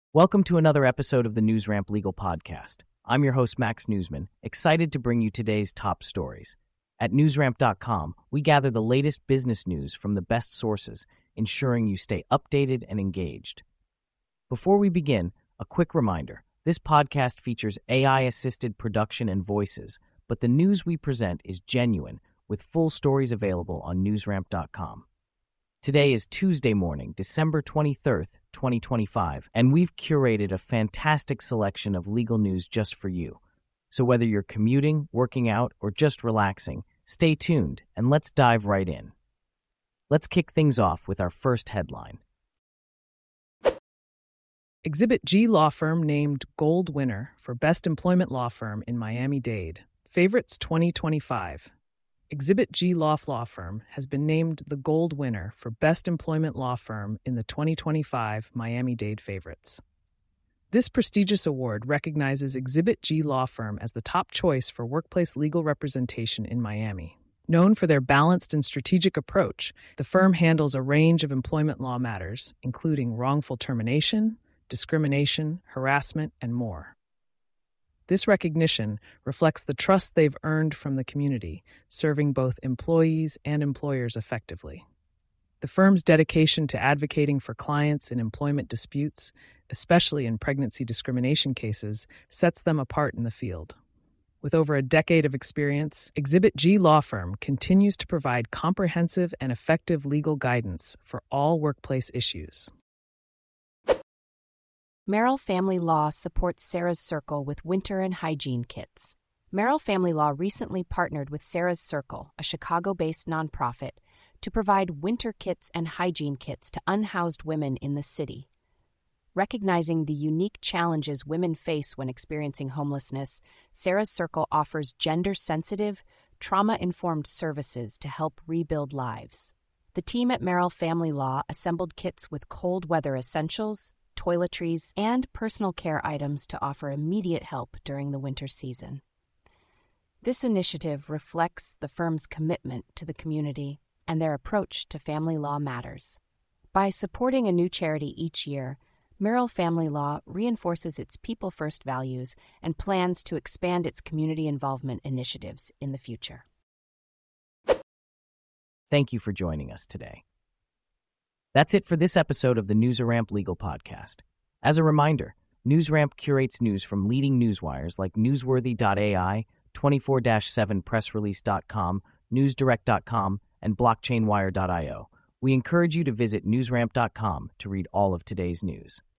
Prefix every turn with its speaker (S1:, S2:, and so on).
S1: Welcome to another episode of the NewsRamp Legal Podcast. I'm your host, Max Newsman, excited to bring you today's top stories. At newsramp.com, we gather the latest business news from the best sources, ensuring you stay updated and engaged. Before we begin, a quick reminder. This podcast features AI-assisted production and voices, but the news we present is genuine, with full stories available on newsramp.com. Today is Tuesday morning, December 23rd, 2025, and we've curated a fantastic selection of legal news just for you. So whether you're commuting, working out, or just relaxing, stay tuned and let's dive right in. Let's kick things off with our first headline.
S2: Exhibit G Law Firm named Gold winner for Best Employment Law Firm in Miami-Dade. Favorites 2025. Exhibit G Law Firm has been named the Gold winner for Best Employment Law Firm in the 2025 Miami-Dade Favorites. This prestigious award recognizes Exhibit G Law Firm as the top choice for workplace legal representation in Miami. Known for their balanced and strategic approach, the firm handles a range of employment law matters, including wrongful termination, discrimination, harassment, and more. This recognition reflects the trust they've earned from the community, serving both employees and employers effectively. The firm's dedication to advocating for clients in employment disputes, especially in pregnancy discrimination cases, sets them apart in the field. With over a decade of experience, Exhibit G Law Firm continues to provide comprehensive and effective legal guidance for all workplace issues.
S3: Merrill Family Law supports Sarah's Circle with winter and hygiene kits. Merrill Family Law recently partnered with Sarah's Circle, a Chicago-based nonprofit, to provide winter kits and hygiene kits to unhoused women in the city. Recognizing the unique challenges women face when experiencing homelessness, Sarah's Circle offers gender-sensitive, trauma-informed services to help rebuild lives. The team at Merrill Family Law assembled kits with cold weather essentials, toiletries, and personal care items to offer immediate help during the winter season. This initiative reflects the firm's commitment to the community and their approach to family law matters. By supporting a new charity each year, Merrill Family Law reinforces its people-first values and plans to expand its community involvement initiatives in the future.
S1: Thank you for joining us today. That's it for this episode of the NewsRamp Legal Podcast. As a reminder, NewsRamp curates news from leading newswires like Newsworthy.ai, 24-7pressrelease.com, NewsDirect.com, and BlockchainWire.io. We encourage you to visit NewsRamp.com to read all of today's news.